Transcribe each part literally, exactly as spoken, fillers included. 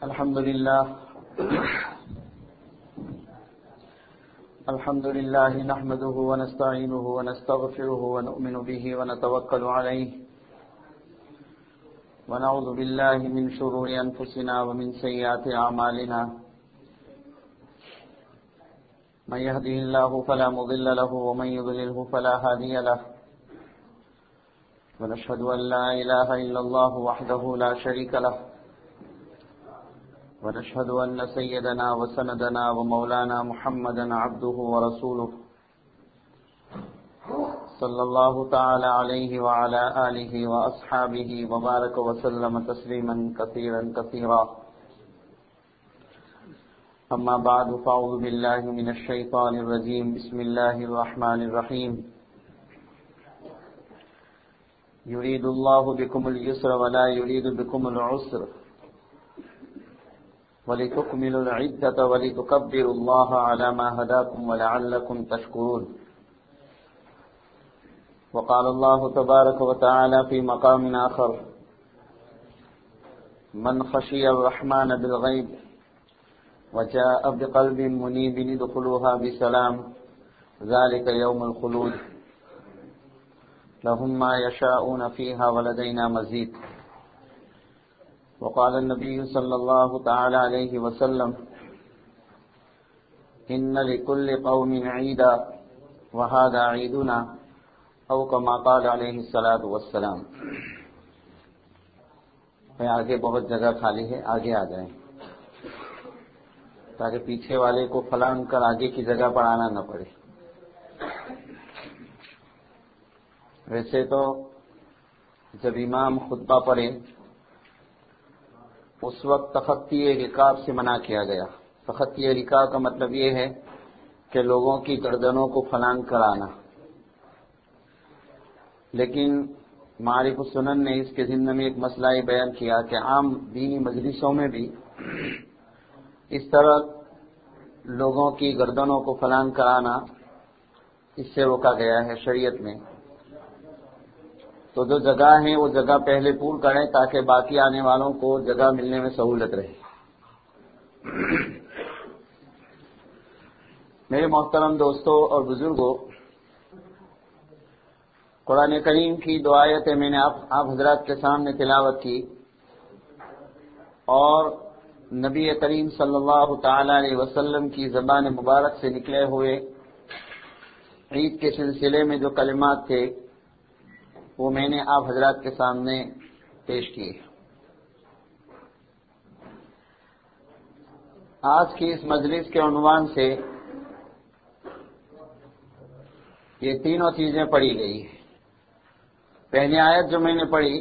الحمد لله الحمد لله نحمده ونستعينه ونستغفره ونؤمن به ونتوكل عليه ونعوذ بالله من شرور أنفسنا ومن سيئات أعمالنا من يهده الله فلا مضل له ومن يضلله فلا هادي له ونشهد أن لا إله إلا الله وحده لا شريك له ونشهد أن سيدنا وسندنا ومولانا محمدا عبده ورسوله صلى الله تعالى عليه وعلى آله وأصحابه وبارك وسلم تسليما كثيرا كثيرا أما بعد فأعوذ بالله من الشيطان الرجيم بسم الله الرحمن الرحيم يريد الله بكم اليسر ولا يريد بكم العسر ولتكملوا العدة ولتكبروا الله على ما هداكم ولعلكم تشكرون. وقال الله تبارك وتعالى في مقام آخر من خشي الرحمن بالغيب وجاء بقلب منيب ادخلوها بسلام ذلك يوم الخلود لهم ما يشاءون فيها ولدينا مزيد. وقال النبي صلى الله تعالى عليه وسلم إن لكل قوم عيدا وهذا عيدنا او كما قال عليه الصلاة والسلام. میں آگے بہت جگہ خالی ہے، آگے آ جائیں تاکہ پیچھے والے کو پھلانگ کر آگے کی جگہ پر آنا نہ پڑے. ویسے تو جب امام خطبہ پڑھے اس وقت تخطی رکاب سے منع کیا گیا. تخطی رکاب کا مطلب یہ ہے کہ لوگوں کی گردنوں کو پھلانگ کرانا، لیکن معارف السنن نے اس کے ضمن میں ایک مسئلہ بیان کیا کہ عام دینی مجلسوں میں بھی اس طرح لوگوں کی گردنوں کو پھلانگ کرانا اس سے روکا گیا ہے شریعت میں. تو جو جگہ ہیں وہ جگہ پہلے پور کریں تاکہ باقی آنے والوں کو جگہ ملنے میں سہولت رہے. میرے محترم دوستوں اور بزرگوں، قرآن کریم کی دو آیتیں میں نے آپ آپ حضرات کے سامنے تلاوت کی اور نبی کریم صلی اللہ تعالی علیہ وسلم کی زبان مبارک سے نکلے ہوئے عید کے سلسلے میں جو کلمات تھے وہ میں نے آپ حضرات کے سامنے پیش کیے. آج کی اس مجلس کے عنوان سے یہ تینوں چیزیں پڑھی گئی ہیں. پہلی آیت جو میں نے پڑھی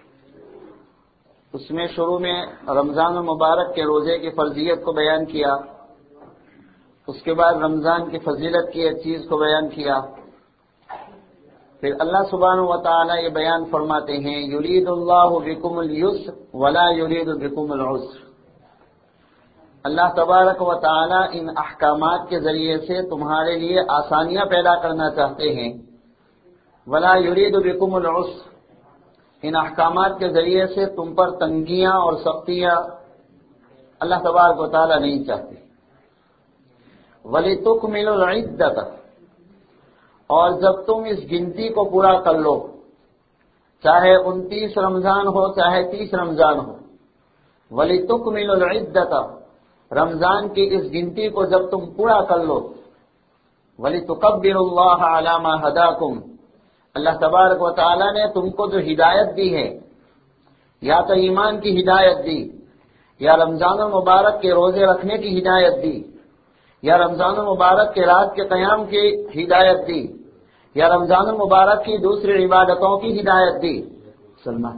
اس میں شروع میں رمضان المبارک کے روزے کی فرضیت کو بیان کیا، اس کے بعد رمضان کی فضیلت کی ایک چیز کو بیان کیا. پھر اللہ سبحانہ و تعالی یہ بیان فرماتے ہیں یرید اللہ بکم اليسر ولا یرید بکم العسر. اللہ تبارک و تعالی ان احکامات کے ذریعے سے تمہارے لیے آسانیاں پیدا کرنا چاہتے ہیں. ولا یرید بکم العسر، ان احکامات کے ذریعے سے تم پر تنگیاں اور سختیاں اللہ تبارک و تعالی نہیں چاہتے. وَلِتُكْمِلُوا الْعِدَّةَ، اور جب تم اس گنتی کو پورا کر لو، چاہے انتیس رمضان ہو چاہے تیس رمضان ہو، وَلِتُكْمِلُوا الْعِدَّةَ، رمضان کی اس گنتی کو جب تم پورا کر لو، وَلِتُكَبِّرُوا اللَّهَ عَلَى مَا هَدَاكُمْ، اللہ تبارک و تعالی نے تم کو جو ہدایت دی ہے، یا تو ایمان کی ہدایت دی، یا رمضان المبارک کے روزے رکھنے کی ہدایت دی، یا رمضان المبارک کے رات کے قیام کی ہدایت دی، یا رمضان المبارک کی دوسری عبادتوں کی ہدایت دی. سلمان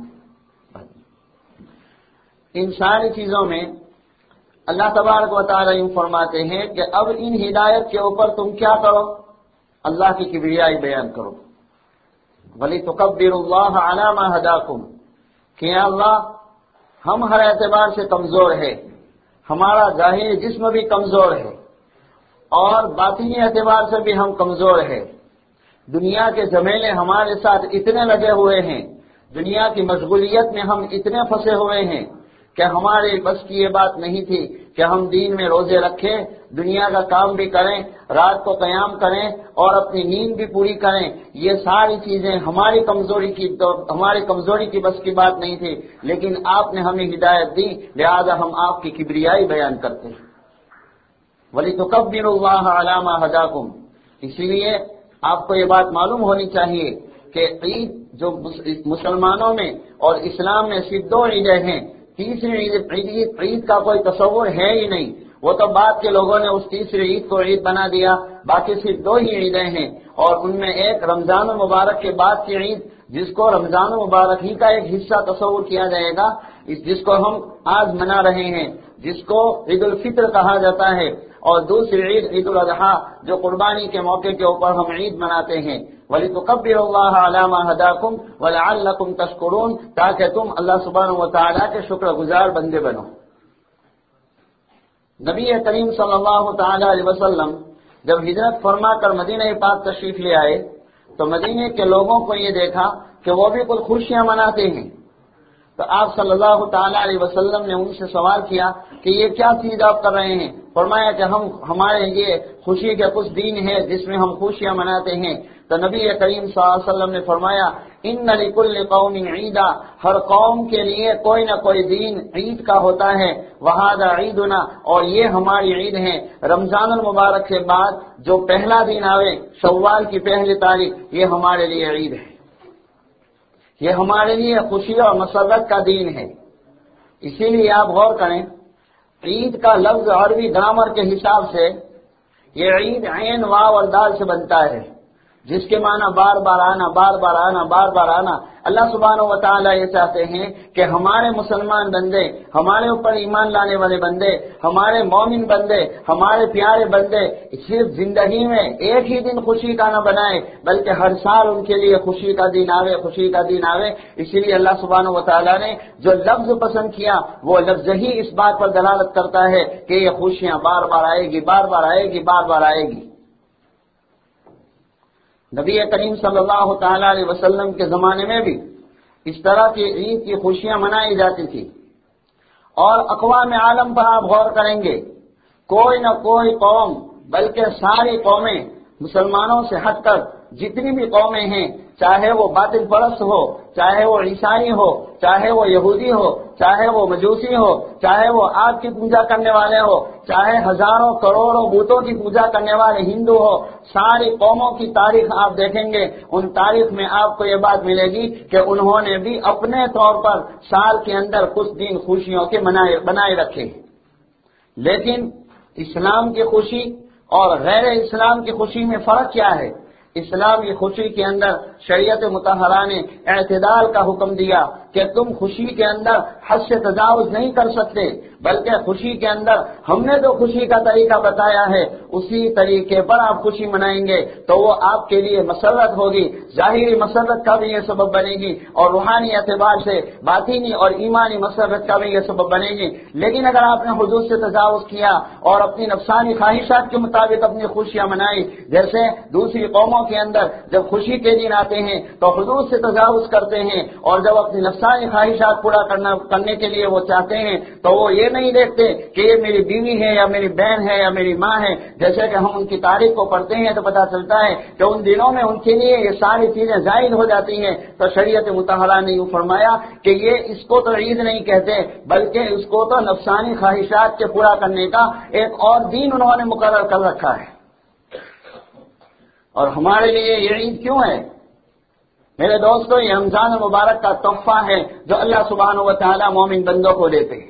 ان ساری چیزوں میں اللہ تبارک و تعالی یوں فرماتے ہیں کہ اب ان ہدایت کے اوپر تم کیا کرو؟ اللہ کی کبریائی بیان کرو. وَلِتُكَبِّرُوا اللَّهَ عَلَى مَا هَدَاكُمْ، کہ اللہ ہم ہر اعتبار سے کمزور ہے، ہمارا ظاہری جسم بھی کمزور ہے اور باطنی اعتبار سے بھی ہم کمزور ہیں. دنیا کے جھمیلے ہمارے ساتھ اتنے لگے ہوئے ہیں، دنیا کی مشغولیت میں ہم اتنے پھنسے ہوئے ہیں کہ ہمارے بس کی یہ بات نہیں تھی کہ ہم دین میں روزے رکھیں، دنیا کا کام بھی کریں، رات کو قیام کریں اور اپنی نیند بھی پوری کریں. یہ ساری چیزیں ہماری کمزوری کی تو ہماری کمزوری کی بس کی بات نہیں تھی، لیکن آپ نے ہمیں ہدایت دی، لہذا ہم آپ کی کبریائی بیان کرتے ہیں. وَلِتُكَبِّرُوا اللَّهَ عَلَىٰ مَا هَدَاكُمْ. اسی لیے آپ کو یہ بات معلوم ہونی چاہیے کہ عید جو مسلمانوں میں اور اسلام میں صرف دو عیدیں ہیں، تیسری عید عید عید کا کوئی تصور ہے ہی نہیں. وہ تو بعد کے لوگوں نے اس تیسری عید کو عید بنا دیا، باقی صرف دو ہی عیدیں ہیں. اور ان میں ایک رمضان المبارک کے بعد کی عید، جس کو رمضان المبارک ہی کا ایک حصہ تصور کیا جائے گا، اس جس کو ہم آج منا رہے ہیں، جس کو عید الفطر کہا جاتا ہے. اور دوسری عید عید الاضحیٰ جو قربانی کے موقع کے اوپر ہم عید مناتے ہیں. وَلِتُكَبِّرُوا اللَّهَ عَلَىٰ مَا هَدَاكُمْ وَلَعَلَّكُمْ تَشْكُرُونَ. تاکہ تم اللہ سبحانہ و تعالیٰ کے شکر گزار بندے بنو. نبی کریم صلی اللہ تعالیٰ علیہ وسلم جب ہجرت فرما کر مدینہ پاک تشریف لے آئے تو مدینہ کے لوگوں کو یہ دیکھا کہ وہ بھی کچھ خوشیاں مناتے ہیں. تو آپ صلی اللہ تعالیٰ علیہ وسلم نے ان سے سوال کیا کہ یہ کیا چیز آپ کر رہے ہیں؟ فرمایا کہ ہم ہمارے لیے خوشی کے کچھ دن ہے جس میں ہم خوشیاں مناتے ہیں. تو نبی کریم صلی اللہ علیہ وسلم نے فرمایا ان لکل قوم عیدا، ہر قوم کے لیے کوئی نہ کوئی دین عید کا ہوتا ہے. وہذا عیدنا، اور یہ ہماری عید ہے. رمضان المبارک کے بعد جو پہلا دن آوے شوال کی پہلی تاریخ، یہ ہمارے لیے عید ہے، یہ ہمارے لیے خوشی اور مسرت کا دین ہے. اسی لیے آپ غور کریں، عید کا لفظ عربی گرامر کے حساب سے یہ عید عین واو اور دال سے بنتا ہے، جس کے معنی بار بار آنا، بار بار آنا، بار بار آنا. اللہ سبحانہ و تعالیٰ یہ چاہتے ہیں کہ ہمارے مسلمان بندے، ہمارے اوپر ایمان لانے والے بندے، ہمارے مومن بندے، ہمارے پیارے بندے صرف زندگی میں ایک ہی دن خوشی کا نہ بنائے، بلکہ ہر سال ان کے لیے خوشی کا دن آوے، خوشی کا دن آوے. اسی لیے اللہ سبحانہ و تعالیٰ نے جو لفظ پسند کیا وہ لفظ ہی اس بات پر دلالت کرتا ہے کہ یہ خوشیاں بار بار آئے گی، بار بار آئے گی، بار بار آئے گی. نبی کریم صلی اللہ تعالیٰ علیہ وسلم کے زمانے میں بھی اس طرح کی عید کی خوشیاں منائی جاتی تھی. اور اقوام عالم پر آپ غور کریں گے، کوئی نہ کوئی قوم بلکہ ساری قومیں مسلمانوں سے ہٹ کر جتنی بھی قومیں ہیں، چاہے وہ باطل پرست ہو، چاہے وہ عیسائی ہو، چاہے وہ یہودی ہو، چاہے وہ مجوسی ہو، چاہے وہ آگ کی پوجا کرنے والے ہو، چاہے ہزاروں کروڑوں بتوں کی پوجا کرنے والے ہندو ہو، ساری قوموں کی تاریخ آپ دیکھیں گے، ان تاریخ میں آپ کو یہ بات ملے گی کہ انہوں نے بھی اپنے طور پر سال کے اندر کچھ دن خوشیوں کے بنائے رکھے. لیکن اسلام کی خوشی اور غیر اسلام کی خوشی میں فرق کیا ہے؟ اسلام کی خوشی کے اندر شریعت مطہرہ نے اعتدال کا حکم دیا کہ تم خوشی کے اندر حد سے تجاوز نہیں کر سکتے، بلکہ خوشی کے اندر ہم نے جو خوشی کا طریقہ بتایا ہے اسی طریقے پر آپ خوشی منائیں گے تو وہ آپ کے لیے مسرت ہوگی، ظاہری مسرت کا بھی یہ سبب بنے گی اور روحانی اعتبار سے باطینی اور ایمانی مسرت کا بھی یہ سبب بنے گی. لیکن اگر آپ نے حدود سے تجاوز کیا اور اپنی نفسانی خواہشات کے مطابق اپنی خوشیاں منائی، جیسے دوسری قوموں کے اندر جب خوشی کے دن آتے ہیں تو حدود سے تجاوز کرتے ہیں، اور جب اپنی نفسانی خواہشات پورا کرنا کرنے کے لیے وہ چاہتے ہیں تو وہ یہ نہیں دیکھتے کہ یہ میری بیوی ہے یا میری بہن ہے یا میری ماں ہے. جیسے کہ ہم ان کی تاریخ کو پڑھتے ہیں تو پتہ چلتا ہے کہ ان دنوں میں ان کے لیے یہ ساری چیزیں زائد ہو جاتی ہیں. تو شریعت مطہرہ نے یوں فرمایا کہ یہ اس کو تو عید نہیں کہتے، بلکہ اس کو تو نفسانی خواہشات کے پورا کرنے کا ایک اور دین انہوں نے مقرر کر رکھا ہے. اور ہمارے لیے یہ عید کیوں ہے؟ میرے دوستو، یہ رمضان المبارک کا تحفہ ہے جو اللہ سبحانہ و تعالیٰ مومن بندوں کو دیتے ہیں.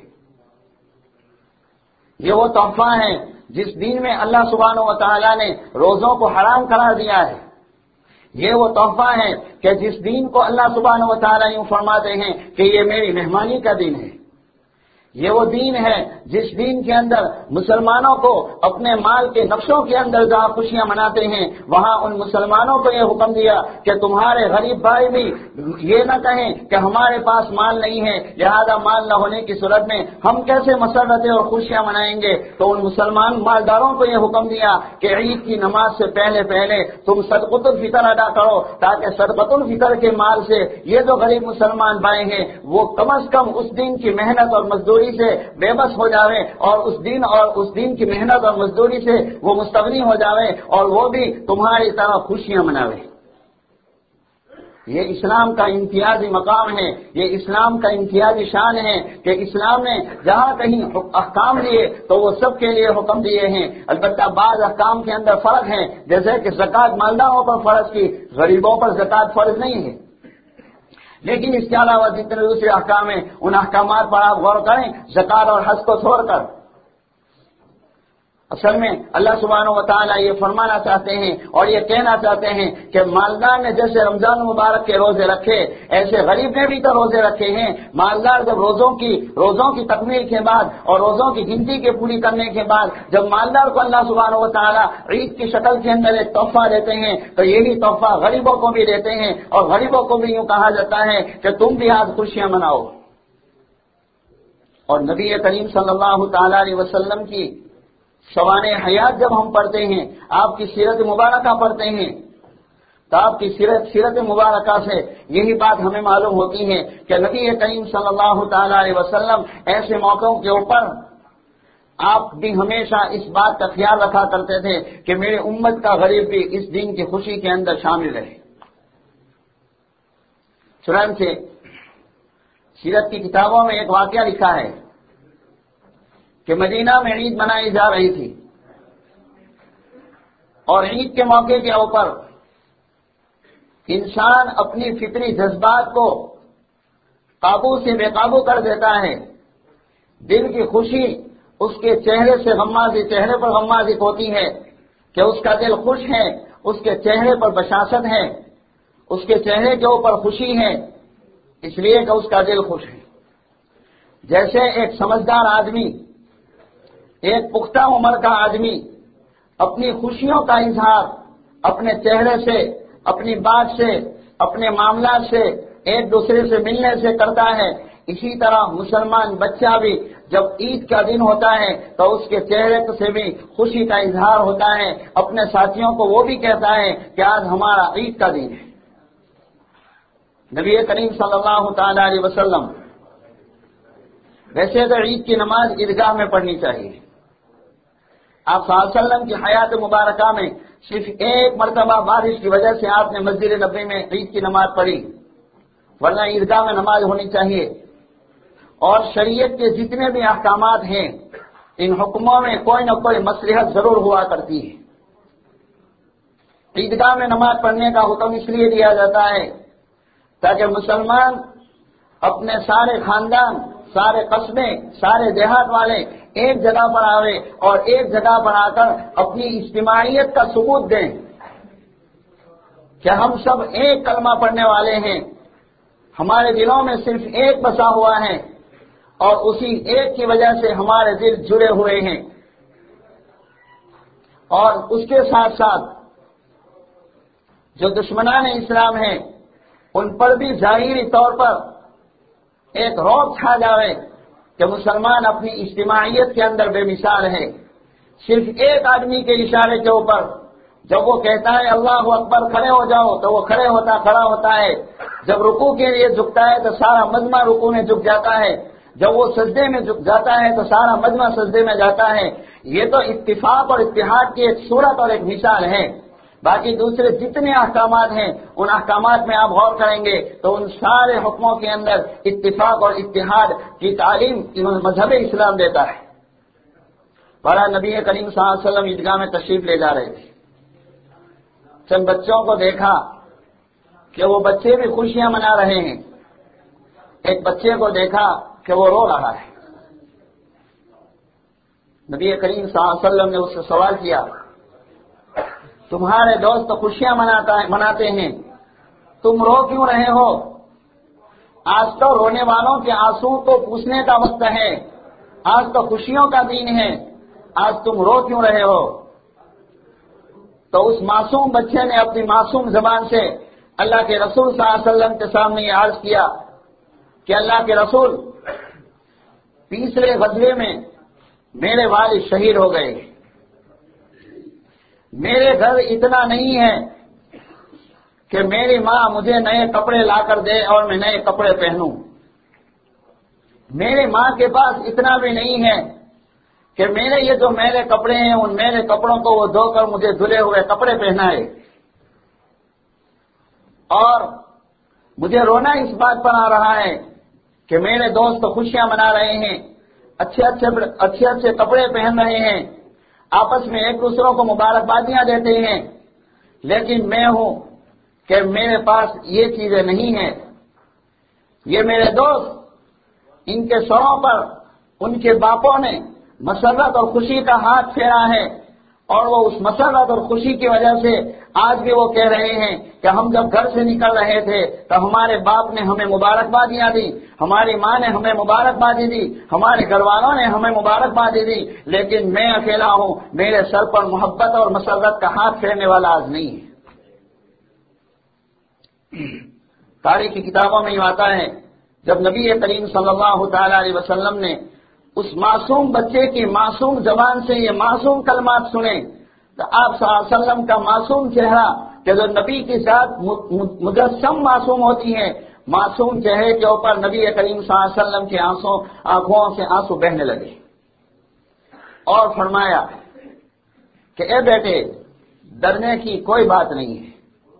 یہ وہ تحفہ ہے جس دن میں اللہ سبحانہ و تعالیٰ نے روزوں کو حرام قرار دیا ہے. یہ وہ تحفہ ہے کہ جس دن کو اللہ سبحانہ و تعالیٰ یوں فرماتے ہیں کہ یہ میری مہمانی کا دن ہے. یہ وہ دین ہے جس دین کے اندر مسلمانوں کو اپنے مال کے نقشوں کے اندر جہاں خوشیاں مناتے ہیں وہاں ان مسلمانوں کو یہ حکم دیا کہ تمہارے غریب بھائی بھی یہ نہ کہیں کہ ہمارے پاس مال نہیں ہے لہذا مال نہ ہونے کی صورت میں ہم کیسے مسرتیں اور خوشیاں منائیں گے. تو ان مسلمان مالداروں کو یہ حکم دیا کہ عید کی نماز سے پہلے پہلے تم صدقۃ الفطر ادا کرو تاکہ صدقۃ الفطر کے مال سے یہ جو غریب مسلمان بھائی ہیں وہ کم از کم اس دن کی محنت اور مزدوری سے بے بس ہو جاوے اور اس دن اور اس دن کی محنت اور مزدوری سے وہ مستغنی ہو جاوے اور وہ بھی تمہاری طرح خوشیاں مناوے. یہ اسلام کا امتیازی مقام ہے, یہ اسلام کا امتیازی شان ہے کہ اسلام نے جہاں کہیں احکام دیے تو وہ سب کے لیے حکم دیے ہیں. البتہ بعض احکام کے اندر فرق ہے, جیسے کہ زکوٰۃ مالداروں پر فرض کی, غریبوں پر زکوٰۃ فرض نہیں ہے. لیکن اس کے علاوہ جتنے دوسرے احکام ہیں ان احکامات پر آپ غور کریں زکوٰۃ اور حج کو چھوڑ کر. اصل میں اللہ سبحانہ و تعالیٰ یہ فرمانا چاہتے ہیں اور یہ کہنا چاہتے ہیں کہ مالدار نے جیسے رمضان مبارک کے روزے رکھے ایسے غریب نے بھی تو روزے رکھے ہیں. مالدار جب روزوں کی روزوں کی تکمیل کے بعد اور روزوں کی گنتی کے پوری کرنے کے بعد جب مالدار کو اللہ سبحانہ و تعالیٰ عید کی شکل کے اندر ایک تحفہ دیتے ہیں تو یہی تحفہ غریبوں کو بھی دیتے ہیں اور غریبوں کو بھی یوں کہا جاتا ہے کہ تم بھی آج خوشیاں مناؤ. اور نبی کریم صلی اللہ تعالیٰ علیہ وسلم کی سوانح حیات جب ہم پڑھتے ہیں, آپ کی سیرت مبارکہ پڑھتے ہیں تو آپ کی سیرت سیرت مبارکہ سے یہی بات ہمیں معلوم ہوتی ہے کہ نبی کریم صلی اللہ تعالیٰ علیہ وسلم ایسے موقعوں کے اوپر آپ بھی ہمیشہ اس بات کا خیال رکھا کرتے تھے کہ میرے امت کا غریب بھی اس دن کی خوشی کے اندر شامل رہے. چنانچہ سیرت کی کتابوں میں ایک واقعہ لکھا ہے کہ مدینہ میں عید منائی جا رہی تھی اور عید کے موقع کے اوپر انسان اپنی فطری جذبات کو قابو سے بے قابو کر دیتا ہے. دل کی خوشی اس کے چہرے سے غمازی چہرے پر غمازی ہوتی ہے کہ اس کا دل خوش ہے, اس کے چہرے پر بشاشت ہے, اس کے چہرے کے اوپر خوشی ہے اس لیے کہ اس کا دل خوش ہے. جیسے ایک سمجھدار آدمی, ایک پختہ عمر کا آدمی اپنی خوشیوں کا اظہار اپنے چہرے سے, اپنی بات سے, اپنے معاملات سے, ایک دوسرے سے ملنے سے کرتا ہے, اسی طرح مسلمان بچہ بھی جب عید کا دن ہوتا ہے تو اس کے چہرے سے بھی خوشی کا اظہار ہوتا ہے. اپنے ساتھیوں کو وہ بھی کہتا ہے کہ آج ہمارا عید کا دن ہے. نبی کریم صلی اللہ تعالی علیہ وسلم ویسے تو عید کی نماز عیدگاہ میں پڑھنی چاہیے. آپ صلی اللہ علیہ وسلم کی حیات مبارکہ میں صرف ایک مرتبہ بارش کی وجہ سے آپ نے مسجد نبوی میں عید کی نماز پڑھی, ورنہ عیدگاہ میں نماز ہونی چاہیے. اور شریعت کے جتنے بھی احکامات ہیں ان حکموں میں کوئی نہ کوئی مصلحت ضرور ہوا کرتی ہے. عیدگاہ میں نماز پڑھنے کا حکم اس لیے دیا جاتا ہے تاکہ مسلمان اپنے سارے خاندان, سارے قصبے, سارے دیہات والے ایک جگہ پر آوے اور ایک جگہ پر آ کر اپنی اجتماعیت کا ثبوت دیں کہ ہم سب ایک کلمہ پڑھنے والے ہیں, ہمارے دلوں میں صرف ایک بسا ہوا ہے اور اسی ایک کی وجہ سے ہمارے دل جڑے ہوئے ہیں. اور اس کے ساتھ ساتھ جو دشمنان اسلام ہیں ان پر بھی ظاہری طور پر ایک روب چھا جاوے کہ مسلمان اپنی اجتماعیت کے اندر بے مثال ہے. صرف ایک آدمی کے اشارے کے اوپر جب وہ کہتا ہے اللہ اکبر کھڑے ہو جاؤ تو وہ کھڑے ہوتا کھڑا ہوتا ہے, جب رکوع کے لیے جھکتا ہے تو سارا مجمع رکوع میں جھک جاتا ہے, جب وہ سجدے میں جھک جاتا ہے تو سارا مجمع سجدے میں جاتا ہے. یہ تو اتفاق اور اتحاد کی ایک صورت اور ایک مثال ہے. باقی دوسرے جتنے احکامات ہیں ان احکامات میں آپ غور کریں گے تو ان سارے حکموں کے اندر اتفاق اور اتحاد کی تعلیم مذہب اسلام دیتا ہے. بارہ نبی کریم صلی اللہ علیہ وسلم عیدگاہ میں تشریف لے جا رہے تھے. چند بچوں کو دیکھا کہ وہ بچے بھی خوشیاں منا رہے ہیں. ایک بچے کو دیکھا کہ وہ رو رہا ہے. نبی کریم صلی اللہ علیہ وسلم نے اس سے سوال کیا, تمہارے دوست خوشیاں مناتا ہے مناتے ہیں, تم رو کیوں رہے ہو؟ آج تو رونے والوں کے آنسو کو پوچھنے کا وقت ہے آج تو خوشیوں کا دن ہے، آج تم رو کیوں رہے ہو؟ تو اس معصوم بچے نے اپنی معصوم زبان سے اللہ کے رسول صلی اللہ علیہ وسلم کے سامنے یہ عرض کیا کہ اللہ کے رسول، تیسرے غزوے میں میرے والد شہید ہو گئے، میرے گھر اتنا نہیں ہے کہ میری ماں مجھے نئے کپڑے لا کر دے اور میں نئے کپڑے پہنوں، میرے ماں کے پاس اتنا بھی نہیں ہے کہ میرے یہ جو میرے کپڑے ہیں ان میرے کپڑوں کو وہ دھو کر مجھے دھلے ہوئے کپڑے پہنائے، اور مجھے رونا اس بات پر آ رہا ہے کہ میرے دوست خوشیاں منا رہے ہیں، اچھے اچھے اچھے اچھے کپڑے پہن رہے ہیں، آپس میں ایک دوسروں کو مبارکبادیاں دیتے ہیں، لیکن میں ہوں کہ میرے پاس یہ چیزیں نہیں ہیں۔ یہ میرے دوست، ان کے سروں پر ان کے باپوں نے مسرت اور خوشی کا ہاتھ پھیرا ہے، اور وہ اس مسرت اور خوشی کی وجہ سے آج بھی وہ کہہ رہے ہیں کہ ہم جب گھر سے نکل رہے تھے تو ہمارے باپ نے ہمیں مبارکبادیاں دی، ہماری ماں نے ہمیں مبارکبادی دی، ہمارے گھر والوں نے ہمیں مبارکبادی دی، لیکن میں اکیلا ہوں، میرے سر پر محبت اور مسرت کا ہاتھ پھیرنے والا آج نہیں ہے۔ تاریخ کی کتابوں میں یہ آتا ہے جب نبی کریم صلی اللہ تعالی علیہ وسلم نے اس معصوم بچے کی معصوم زبان سے یہ معصوم کلمات سنے تو آپ صلی اللہ علیہ وسلم کا معصوم چہرہ کہ جو نبی کی ذات مجسم معصوم ہوتی ہے، معصوم چہرے کے اوپر نبی کریم صلی اللہ علیہ وسلم کی آنسوں آنکھوں سے آنسو بہنے لگے، اور فرمایا کہ اے بیٹے، ڈرنے کی کوئی بات نہیں ہے،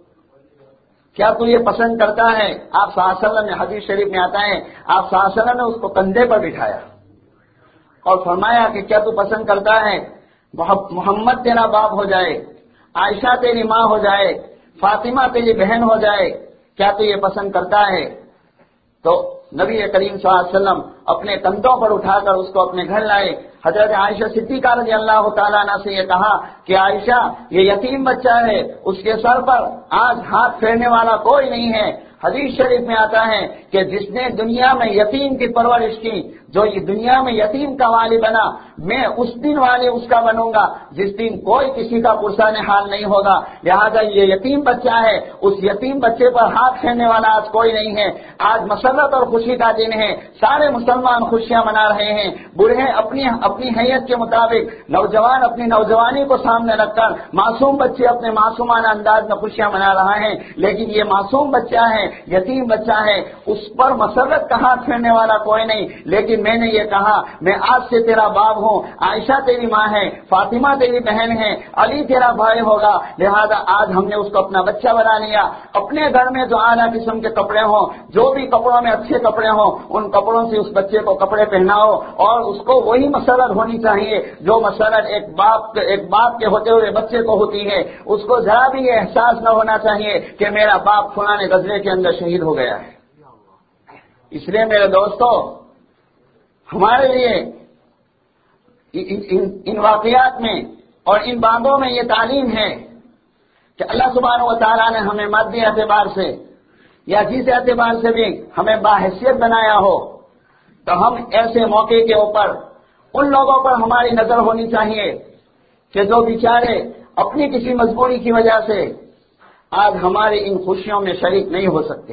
کیا تو یہ پسند کرتا ہے؟ آپ صلی اللہ علیہ وسلم نے، حدیث شریف میں آتا ہے، آپ صلی اللہ علیہ وسلم نے اس کو کندھے پر بٹھایا اور فرمایا کہ کیا تو پسند کرتا ہے محمد تیرا باپ ہو جائے، عائشہ تیری ماں ہو جائے، فاطمہ تیری بہن ہو جائے، کیا تو یہ پسند کرتا ہے؟ تو نبی کریم صلی اللہ علیہ وسلم اپنے کندھوں پر اٹھا کر اس کو اپنے گھر لائے۔ حضرت عائشہ صدیقہ رضی اللہ تعالیٰ عنہ سے یہ کہا کہ عائشہ، یہ یتیم بچہ ہے، اس کے سر پر آج ہاتھ پھیرنے والا کوئی نہیں ہے۔ حدیث شریف میں آتا ہے کہ جس نے دنیا میں یتیم کی پرورش کی، جو یہ دنیا میں یتیم کا والی بنا، میں اس دن والے اس کا بنوں گا جس دن کوئی کسی کا پرسان حال نہیں ہوگا۔ لہذا یہ یتیم بچہ ہے، اس یتیم بچے پر ہاتھ پھیرنے والا آج کوئی نہیں ہے۔ آج مسرت اور خوشی کا دن ہے، سارے مسلمان خوشیاں منا رہے ہیں، بوڑھے اپنی اپنی حیت کے مطابق، نوجوان اپنی نوجوانی کو سامنے رکھ کر، معصوم بچے اپنے معصومانہ انداز میں خوشیاں منا رہے ہیں، لیکن یہ معصوم بچہ ہے، یتیم بچہ ہے، اس پر مسرت کا ہاتھ پھیرنے والا کوئی نہیں۔ لیکن میں نے یہ کہا میں آج سے تیرا باپ ہوں، عائشہ تیری ماں ہے، فاطمہ تیری بہن ہے، علی تیرا بھائی ہوگا، لہذا آج ہم نے اس کو اپنا بچہ بنا لیا۔ اپنے گھر میں جو اعلیٰ قسم کے کپڑے ہوں، جو بھی کپڑوں میں اچھے کپڑے ہوں، ان کپڑوں سے اس بچے کو کپڑے پہناؤ، اور اس کو وہی مسرت ہونی چاہیے جو مسرت ایک باپ ایک باپ کے ہوتے ہوئے بچے کو ہوتی ہے۔ اس کو ذرا بھی یہ احساس نہ ہونا چاہیے کہ میرا باپ فلاں غزوے کے اندر شہید ہو گیا ہے۔ اس لیے میرے دوستو، ہمارے لیے ان, ان, ان واقعات میں اور ان باتوں میں یہ تعلیم ہے کہ اللہ سبحانہ و تعالیٰ نے ہمیں مادی اعتبار سے یا جس اعتبار سے بھی ہمیں باحیثیت بنایا ہو، تو ہم ایسے موقع کے اوپر ان لوگوں پر ہماری نظر ہونی چاہیے کہ جو بیچارے اپنی کسی مجبوری کی وجہ سے آج ہماری ان خوشیوں میں شریک نہیں ہو سکتے،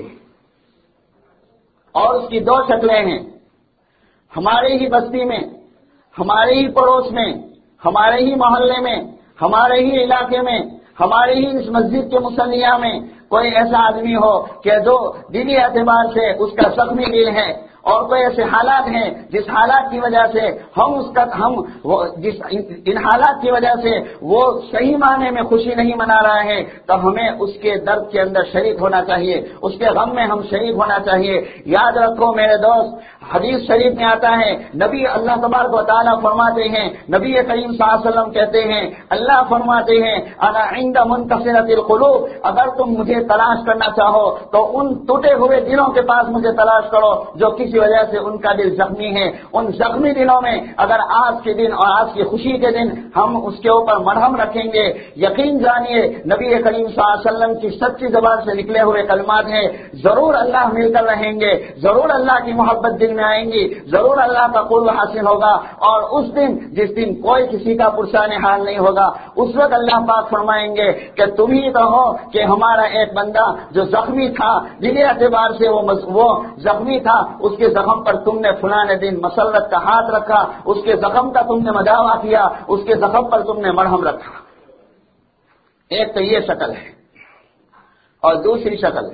اور اس کی دو شکلیں ہیں۔ ہمارے ہی بستی میں، ہمارے ہی پڑوس میں، ہمارے ہی محلے میں، ہمارے ہی علاقے میں، ہمارے ہی اس مسجد کے مصلیہ میں کوئی ایسا آدمی ہو کہ جو دینی اعتبار سے اس کا زخمی دل ہے، اور کوئی ایسے حالات ہیں جس حالات کی وجہ سے ہم اس کا ہم جس ان حالات کی وجہ سے وہ صحیح معنی میں خوشی نہیں منا رہے ہیں، تو ہمیں اس کے درد کے اندر شریک ہونا چاہیے، اس کے غم میں ہم شریک ہونا چاہیے۔ یاد رکھو میرے دوست، حدیث شریف میں آتا ہے، نبی اللہ تبارک و تعالیٰ فرماتے ہیں، نبی کریم صلی اللہ علیہ وسلم کہتے ہیں، اللہ فرماتے ہیں انا عند منکسرۃ القلوب، اگر تم مجھے تلاش کرنا چاہو تو ان ٹوٹے ہوئے دلوں کے پاس مجھے تلاش کرو جو کسی کی وجہ سے ان کا دل زخمی ہے. ان زخمی دلوں میں اگر آج کے دن اور آج کی خوشی کے دن ہم اس کے اوپر مرہم رکھیں گے، یقین جانیے نبی کریم صلی اللہ علیہ وسلم کی سچی زبان سے نکلے ہوئے کلمات ہیں، ضرور اللہ مل کر رہیں گے، ضرور اللہ کی محبت دل میں آئیں گی، ضرور اللہ کا قرب حاصل ہوگا. اور اس دن جس دن کوئی کسی کا پرسان حال نہیں ہوگا، اس وقت اللہ پاک فرمائیں گے کہ تم ہی تو ہو کہ ہمارا ایک بندہ جو زخمی تھا، دلی اعتبار سے وہ وہ زخمی تھا، اس کے زخم پر تم نے فلاں دن مسلط کا ہاتھ رکھا، اس کے زخم کا تم نے مداوا کیا، اس کے زخم پر تم نے مرہم رکھا. ایک تو یہ شکل ہے. اور دوسری شکل،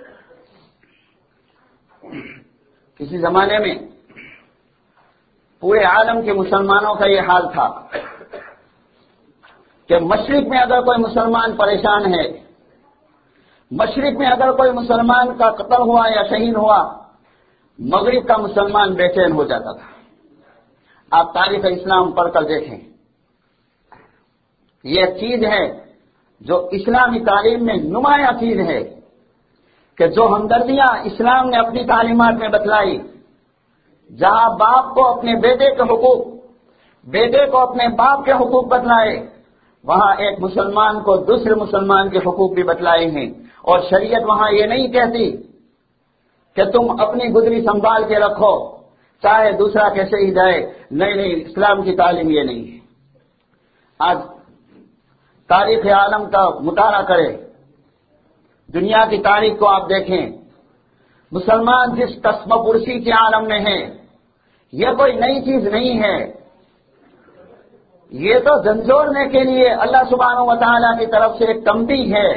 کسی زمانے میں پورے عالم کے مسلمانوں کا یہ حال تھا کہ مشرق میں اگر کوئی مسلمان پریشان ہے، مشرق میں اگر کوئی مسلمان کا قتل ہوا یا شہید ہوا، مغرب کا مسلمان بے چین ہو جاتا تھا. آپ تاریخ اسلام پڑھ کر دیکھیں، یہ ایک چیز ہے جو اسلامی تعلیم میں نمایاں چیز ہے کہ جو ہمدردیاں اسلام نے اپنی تعلیمات میں بتلائی، جہاں باپ کو اپنے بیٹے کے حقوق، بیٹے کو اپنے باپ کے حقوق بتلائے، وہاں ایک مسلمان کو دوسرے مسلمان کے حقوق بھی بتلائے ہیں. اور شریعت وہاں یہ نہیں کہتی کہ تم اپنی گدری سنبھال کے رکھو چاہے دوسرا کیسے ہی جائے. نہیں نہیں، اسلام کی تعلیم یہ نہیں ہے. آج تاریخ عالم کا مطالعہ کرے، دنیا کی تاریخ کو آپ دیکھیں، مسلمان جس قسم پرسی کے عالم میں ہے، یہ کوئی نئی چیز نہیں ہے. یہ تو جھنجھوڑنے کے لیے اللہ سبحانہ و تعالیٰ کی طرف سے ایک تنبیہ ہے.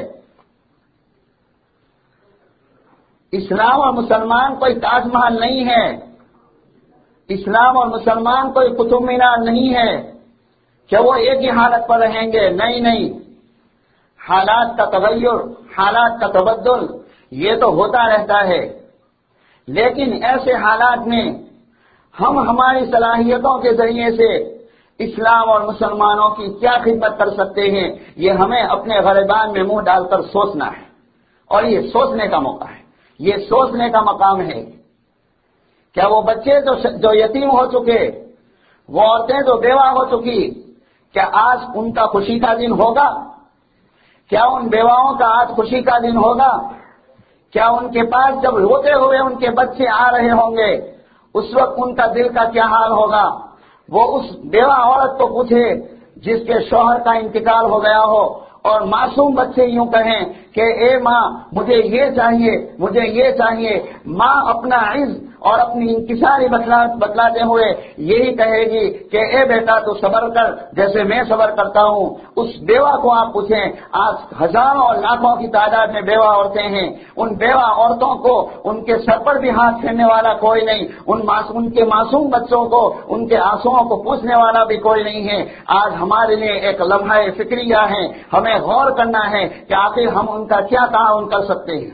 اسلام اور مسلمان کوئی تاج محل نہیں ہے، اسلام اور مسلمان کوئی قطب مینار نہیں ہے کہ وہ ایک ہی حالت پر رہیں گے. نہیں نہیں، حالات کا تغیر، حالات کا تبدل یہ تو ہوتا رہتا ہے، لیکن ایسے حالات میں ہم ہماری صلاحیتوں کے ذریعے سے اسلام اور مسلمانوں کی کیا خدمت کر سکتے ہیں، یہ ہمیں اپنے غریبان میں منہ ڈال کر سوچنا ہے. اور یہ سوچنے کا موقع ہے، یہ سوچنے کا مقام ہے. کیا وہ بچے جو یتیم ہو چکے، وہ عورتیں جو بیوہ ہو چکی، کیا آج ان کا خوشی کا دن ہوگا؟ کیا ان بیواؤں کا آج خوشی کا دن ہوگا؟ کیا ان کے پاس جب روتے ہوئے ان کے بچے آ رہے ہوں گے، اس وقت ان کا دل کا کیا حال ہوگا؟ وہ اس بیوہ عورت کو پوچھے جس کے شوہر کا انتقال ہو گیا ہو، اور معصوم بچے یوں کہیں کہ اے ماں مجھے یہ چاہیے، مجھے یہ چاہیے. ماں اپنا عز اور اپنی انکساری بتلاتے ہوئے یہی کہے گی کہ اے بیٹا تو صبر کر جیسے میں صبر کرتا ہوں. اس بیوہ کو آپ پوچھیں، آج ہزاروں اور لاکھوں کی تعداد میں بیوہ عورتیں ہیں، ان بیوہ عورتوں کو ان کے سر پر بھی ہاتھ پھیرنے والا کوئی نہیں، ان ان کے معصوم بچوں کو، ان کے آنسوؤں کو پوچھنے والا بھی کوئی نہیں ہے. آج ہمارے لیے ایک لمحہ فکریہ ہے، ہمیں غور کرنا ہے کہ آخر ہم ان کا کیا تعاون کر سکتے ہیں.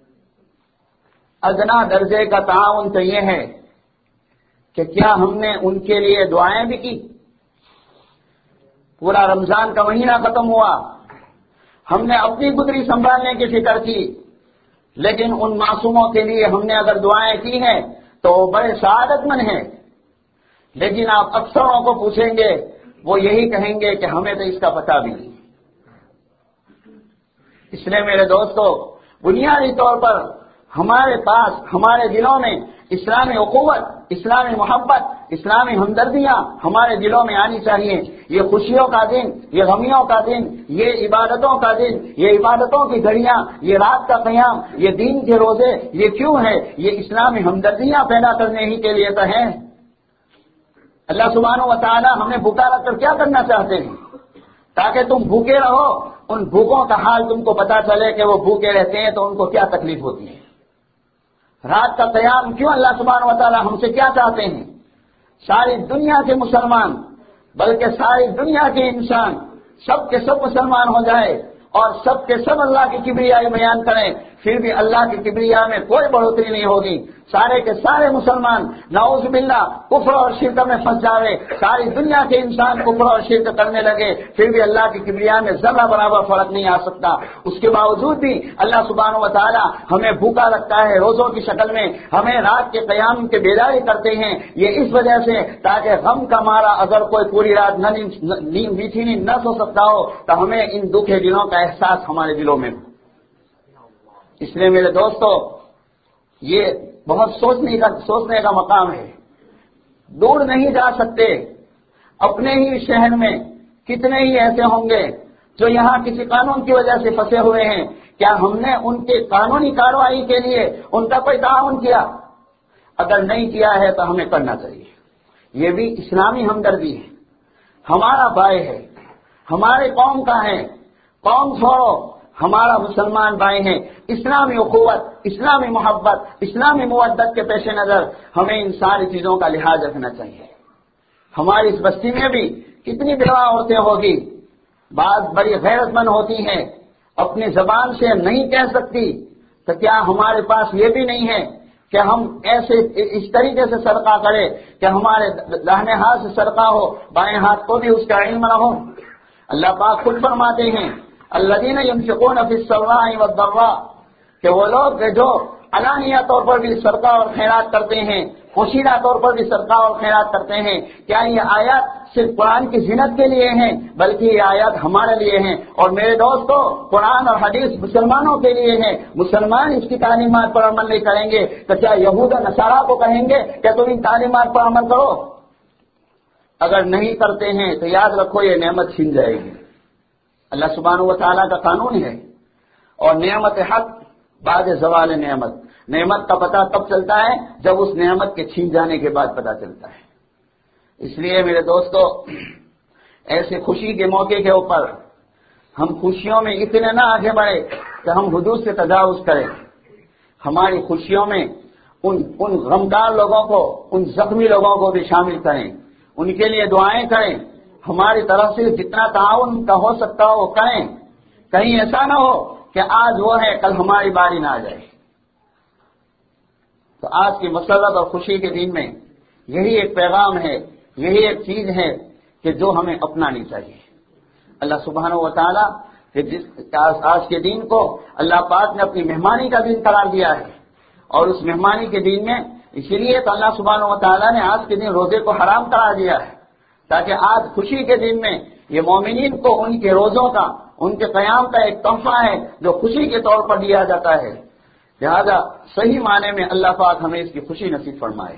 ادنا درجے کا تعاون تو یہ ہے کہ کیا ہم نے ان کے لیے دعائیں بھی کی. پورا رمضان کا مہینہ ختم ہوا، ہم نے اپنی گدری سنبھالنے کی فکر کی، لیکن ان معصوموں کے لیے ہم نے اگر دعائیں کی ہیں تو وہ بڑے سعادت مند ہیں. لیکن آپ اکثروں کو پوچھیں گے، وہ یہی کہیں گے کہ ہمیں تو اس کا پتہ بھی نہیں. اس لیے میرے دوستو، بنیادی طور پر ہمارے پاس، ہمارے دلوں میں اسلامی اخوت، اسلامی محبت، اسلامی ہمدردیاں ہمارے دلوں میں آنی چاہیے. یہ خوشیوں کا دن، یہ غمیوں کا دن، یہ عبادتوں کا دن، یہ عبادتوں کی گھڑیاں، یہ رات کا قیام، یہ دین کے روزے، یہ کیوں ہے؟ یہ اسلامی ہمدردیاں پیدا کرنے ہی کے لیے تو ہیں. اللہ سبحانہ و تعالی ہمیں بھوکا رکھ کر کیا کرنا چاہتے ہیں؟ تاکہ تم بھوکے رہو، ان بھوکوں کا حال تم کو پتا چلے کہ وہ بھوکے رہتے ہیں تو ان کو کیا تکلیف ہوتی ہے. رات کا قیام کیوں اللہ سبحانہ و تعالی ہم سے کیا چاہتے ہیں؟ ساری دنیا کے مسلمان، بلکہ ساری دنیا کے انسان، سب کے سب مسلمان ہو جائے اور سب کے سب اللہ کی کبریائی بیان کریں، پھر بھی اللہ کی کبریا میں کوئی بڑھوتری نہیں ہوگی. سارے کے سارے مسلمان نعوذ باللہ کفر اور شرک میں پھنس جاوے, ساری دنیا کے انسان کفر اور شرک کرنے لگے, پھر بھی اللہ کی کبریا میں ذرہ برابر فرق نہیں آ سکتا. اس کے باوجود بھی اللہ سبحانہ و تعالی ہمیں بھوکا رکھتا ہے روزوں کی شکل میں, ہمیں رات کے قیام کے بیداری کرتے ہیں, یہ اس وجہ سے تاکہ غم کا مارا اگر کوئی پوری رات نیند میٹھی نیند نہ سو سکتا ہو تو ہمیں ان دکھے دنوں کا احساس ہمارے دلوں میں ہو. اس لیے میرے دوستو یہ بہت سوچنے کا سوچنے کا مقام ہے. دور نہیں جا سکتے, اپنے ہی شہر میں کتنے ہی ایسے ہوں گے جو یہاں کسی قانون کی وجہ سے پھنسے ہوئے ہیں. کیا ہم نے ان کے قانونی کارروائی کے لیے ان کا کوئی تعاون کیا؟ اگر نہیں کیا ہے تو ہمیں کرنا چاہیے. یہ بھی اسلامی ہمدردی ہے, ہمارا بھائی ہے, ہمارے قوم کا ہے. قوم چھوڑو, ہمارا مسلمان بھائی ہیں. اسلامی اخوت, اسلامی محبت, اسلامی مودت کے پیش نظر ہمیں ان ساری چیزوں کا لحاظ رکھنا چاہیے. ہماری اس بستی میں بھی کتنی بیوہ عورتیں ہوگی, بعض بڑی غیرت مند ہوتی ہیں, اپنی زبان سے نہیں کہہ سکتی, تو کیا ہمارے پاس یہ بھی نہیں ہے کہ ہم ایسے اس طریقے سے صدقہ کریں کہ ہمارے داہنے ہاتھ سے صدقہ ہو, بائیں ہاتھ کو بھی اس کا علم نہ ہو. اللہ پاک خود فرماتے ہیں الذین ينفقون فی السراء والضراء, کہ وہ لوگ جو علانیہ طور پر بھی صدقہ اور خیرات کرتے ہیں, پوشیدہ طور پر بھی صدقہ اور خیرات کرتے ہیں. کیا یہ آیات صرف قرآن کی زینت کے لیے ہیں؟ بلکہ یہ آیات ہمارے لیے ہیں. اور میرے دوستو قرآن اور حدیث مسلمانوں کے لیے ہیں. مسلمان اس کی تعلیمات پر عمل نہیں کریں گے تو کیا یہود و نصارا کو کہیں گے کہ تم ان تعلیمات پر عمل کرو؟ اگر نہیں کرتے ہیں تو یاد رکھو یہ نعمت چھن جائے گی. اللہ سبحانہ و تعالیٰ کا قانون ہے, اور نعمت حق بعد زوال نعمت. نعمت کا پتہ تب چلتا ہے جب اس نعمت کے چھین جانے کے بعد پتہ چلتا ہے. اس لیے میرے دوستو ایسے خوشی کے موقع کے اوپر ہم خوشیوں میں اتنے نہ آگے بڑھے کہ ہم حدود سے تجاوز کریں. ہماری خوشیوں میں ان ان غمدار لوگوں کو, ان زخمی لوگوں کو بھی شامل کریں, ان کے لیے دعائیں کریں. ہماری طرف سے جتنا تعاون کا ہو سکتا ہو وہ کریں. کہیں ایسا نہ ہو کہ آج وہ ہے کل ہماری باری نہ آ جائے. تو آج کی مسرت اور خوشی کے دن میں یہی ایک پیغام ہے, یہی ایک چیز ہے کہ جو ہمیں اپنانی چاہیے. اللہ سبحانہ و تعالیٰ آج کے دن کو اللہ پاک نے اپنی مہمانی کا دن قرار دیا ہے, اور اس مہمانی کے دن میں اسی لیے تو اللہ سبحانہ و تعالیٰ نے آج کے دن روزے کو حرام قرار دیا ہے, تاکہ آج خوشی کے دن میں یہ مومنین کو ان کے روزوں کا, ان کے قیام کا ایک تحفہ ہے جو خوشی کے طور پر دیا جاتا ہے. لہذا صحیح معنی میں اللہ پاک ہمیں اس کی خوشی نصیب فرمائے.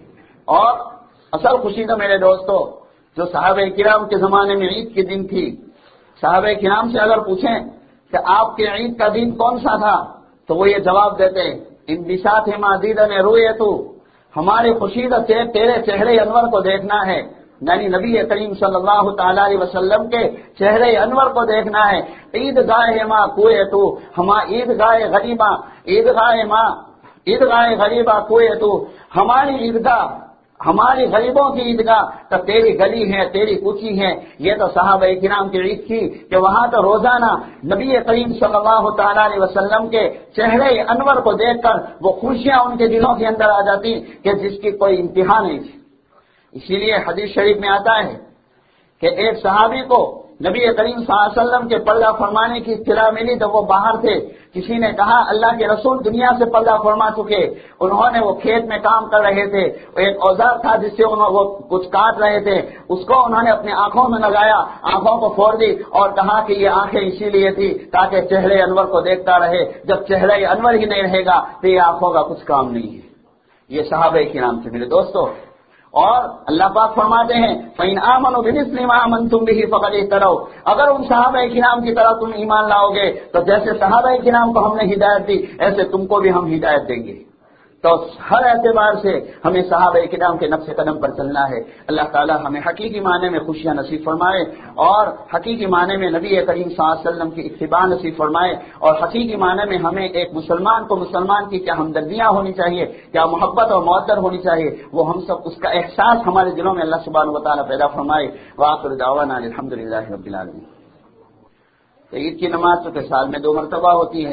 اور اصل خوشی تو میرے دوستو جو صحابہ کرام کے زمانے میں عید کے دن تھی, صحابہ کرام سے اگر پوچھیں کہ آپ کے عید کا دن کون سا تھا تو وہ یہ جواب دیتے ان بساط ما دیدن روئے تو, ہماری خوشی تو تیرے چہرے انور کو دیکھنا ہے. یعنی نبی کریم صلی اللہ تعالی علیہ وسلم کے چہرے انور کو دیکھنا ہے. عید گاہ ماں کوئے تو, ہما عید گاہ غریباں, عید گاہ ماں عید گاہ غریباں کوئے تو, ہماری عیدگاہ ہماری غریبوں کی عیدگاہ تو تیری گلی ہے, تیری کوچی ہے. یہ تو صحابہ کرام کی عید تھی کہ وہاں تو روزانہ نبی کریم صلی اللہ تعالی علیہ وسلم کے چہرے انور کو دیکھ کر وہ خوشیاں ان کے دلوں کے اندر آ جاتی کہ جس کی کوئی انتہا نہیں تھی. اسی لیے حدیث شریف میں آتا ہے کہ ایک صحابی کو نبی کریم صلی اللہ علیہ وسلم کے پردہ فرمانے کی اطلاع ملی تو وہ باہر تھے. کسی نے کہا اللہ کے رسول دنیا سے پردہ فرما چکے. انہوں نے وہ کھیت میں کام کر رہے تھے, ایک اوزار تھا جس سے انہوں وہ کچھ کاٹ رہے تھے, اس کو انہوں نے اپنی آنکھوں میں لگایا, آنکھوں کو پھوڑ دی اور کہا کہ یہ آنکھیں اسی لیے تھی تاکہ چہرے انور کو دیکھتا رہے. جب چہرے انور ہی نہیں رہے گا تو یہ آنکھوں کا کچھ کام نہیں ہے. یہ صحابہ کرام تھے میرے دوستو. اور اللہ پاک فرماتے ہیں فَإِنْ آمَنُوا بِمِثْلِ مَا آمَنْتُمْ بِهِ فَقَدِ اهْتَدَوْا, اگر ان صحابہ کرام کی طرح تم ایمان لاؤ گے تو جیسے صحابہ کرام کو ہم نے ہدایت دی ایسے تم کو بھی ہم ہدایت دیں گے. تو ہر اعتبار سے ہمیں صحابہ کرام کے نقش قدم پر چلنا ہے. اللہ تعالی ہمیں حقیقی معنی میں خوشیاں نصیب فرمائے, اور حقیقی معنی میں نبی کریم صلی اللہ علیہ وسلم کی اتباع نصیب فرمائے, اور حقیقی معنی میں ہمیں ایک مسلمان کو مسلمان کی کیا ہمدردیاں ہونی چاہیے, کیا محبت اور معطر ہونی چاہیے, وہ ہم سب اس کا احساس ہمارے دلوں میں اللہ سبحانہ و تعالی پیدا فرمائے. وآخر دعوانا الحمدللہ رب العالمین. تو عید کی نماز تو سال میں دو مرتبہ ہوتی ہے,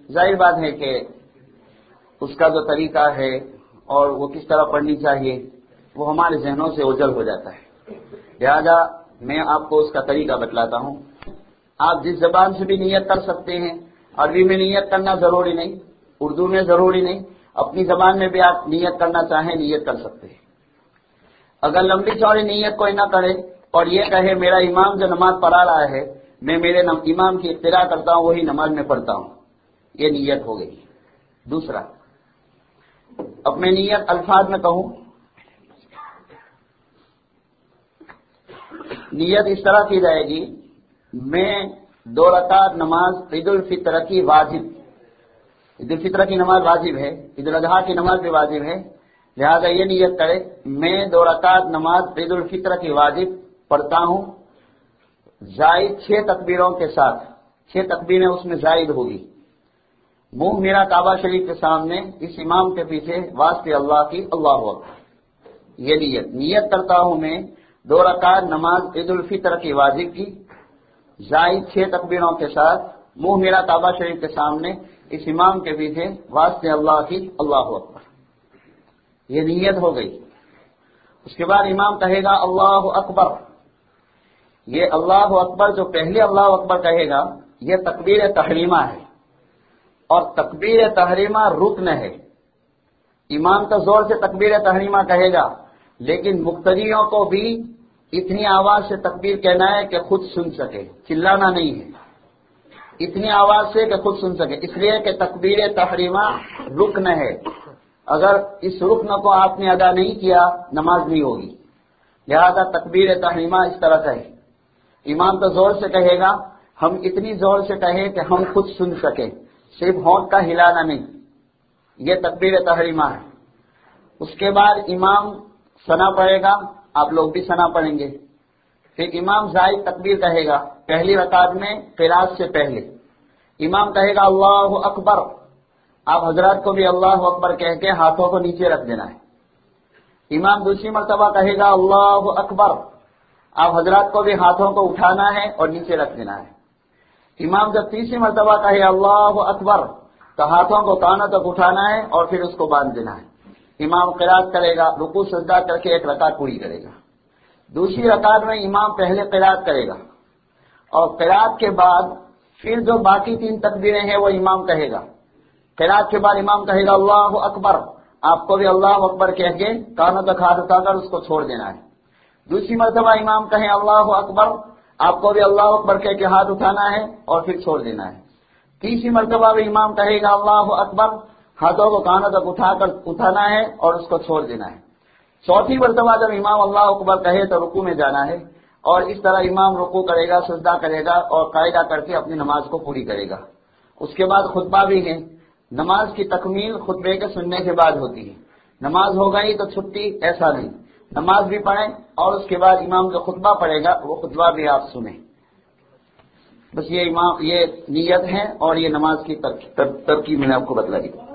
ظاہر بات ہے کہ اس کا جو طریقہ ہے اور وہ کس طرح پڑھنی چاہیے وہ ہمارے ذہنوں سے اوجھل ہو جاتا ہے، لہذا میں آپ کو اس کا طریقہ بتلاتا ہوں۔ آپ جس زبان سے بھی نیت کر سکتے ہیں، عربی میں نیت کرنا ضروری نہیں، اردو میں ضروری نہیں، اپنی زبان میں بھی آپ نیت کرنا چاہیں نیت کر سکتے ہیں۔ اگر لمبی چوڑی نیت کوئی نہ کرے اور یہ کہے میرا امام جو نماز پڑھا رہا ہے میں میرے امام کی اقتدا کرتا ہوں وہی نماز میں پڑھتا ہوں، یہ نیت ہو گئی۔ دوسرا، اب میں نیت الفاظ میں کہوں، نیت اس طرح کی جائے گی، میں دو رکعت نماز عید الفطر کی واجب، عید الفطر کی نماز واجب ہے، عید الاضحیٰ کی نماز بھی واجب ہے، لہذا یہ نیت کرے میں دو رکعت نماز عید الفطر کی واجب پڑھتا ہوں، زائد چھ تکبیروں کے ساتھ، چھ تکبیریں اس میں زائد ہوگی، منہ میرا کعبہ شریف کے سامنے، اس امام کے پیچھے واسطے اللہ کی، اللہ اکبر، یہ نیت نیت کرتا ہوں میں دو رکعت نماز عید الفطر کی واجب کی، زائد چھ تکبیروں کے ساتھ، منہ میرا کعبہ شریف کے سامنے، اس امام کے پیچھے واسطے اللہ کی، اللہ اکبر، یہ نیت ہو گئی۔ اس کے بعد امام کہے گا اللہ اکبر، یہ اللہ اکبر جو پہلے اللہ اکبر کہے گا یہ تکبیر تحریمہ ہے، اور تکبیر تحریمہ رکن ہے۔ امام تو زور سے تکبیر تحریمہ کہے گا لیکن مقتدیوں کو بھی اتنی آواز سے تکبیر کہنا ہے کہ خود سن سکے، چلانا نہیں ہے، اتنی آواز سے کہ خود سن سکے، اس لیے کہ تکبیر تحریمہ رکن ہے، اگر اس رکن کو آپ نے ادا نہیں کیا نماز نہیں ہوگی، لہذا تکبیر تحریمہ اس طرح کہے۔ امام تو زور سے کہے گا، ہم اتنی زور سے کہیں کہ ہم خود سن سکیں، صرف ہونٹ کا ہلانا نہیں، یہ تکبیر تحریمہ ہے۔ اس کے بعد امام ثنا پڑھے گا، آپ لوگ بھی ثنا پڑھیں گے، پھر امام زائد تکبیر کہے گا پہلی رکعت میں قراءت سے پہلے، امام کہے گا اللہ اکبر، آپ حضرات کو بھی اللہ اکبر کہہ کے ہاتھوں کو نیچے رکھ دینا ہے۔ امام دوسری مرتبہ کہے گا اللہ اکبر، آپ حضرات کو بھی ہاتھوں کو اٹھانا ہے اور نیچے رکھ دینا ہے۔ امام جب تیسری مرتبہ کہے اللہ اکبر تو ہاتھوں کو کانوں تک اٹھانا ہے اور پھر اس کو باندھ دینا ہے۔ امام قرات کرے گا، رکوع سجدہ کر کے ایک رکعت پوری کرے گا۔ دوسری رکعت میں امام پہلے قرات کرے گا اور قرات کے بعد پھر جو باقی تین تکبیریں ہیں وہ امام کہے گا۔ قرات کے بعد امام کہے گا اللہ اکبر، آپ کو بھی اللہ اکبر کہہ کے کانوں تک ہاتھ اٹھا کر اس کو چھوڑ دینا ہے۔ دوسری مرتبہ امام کہیں اللہ اکبر، آپ کو بھی اللہ اکبر کہہ کے ہاتھ اٹھانا ہے اور پھر چھوڑ دینا ہے۔ تیسری مرتبہ بھی امام کہے گا اللہ اکبر، ہاتھوں کو کانوں تک اٹھا کر اٹھانا ہے اور اس کو چھوڑ دینا ہے۔ چوتھی مرتبہ جب امام اللہ اکبر کہے تو رکوع میں جانا ہے اور اس طرح امام رکوع کرے گا، سجدہ کرے گا اور قاعدہ کر کے اپنی نماز کو پوری کرے گا۔ اس کے بعد خطبہ بھی ہے، نماز کی تکمیل خطبے کے سننے کے بعد ہوتی ہے، نماز ہو گئی تو چھٹی ایسا نہیں، نماز بھی پڑھیں اور اس کے بعد امام جو خطبہ پڑھے گا وہ خطبہ بھی آپ سنیں۔ بس یہ امام یہ نیت ہے اور یہ نماز کی ترکیب میں نے آپ کو بتلا دی۔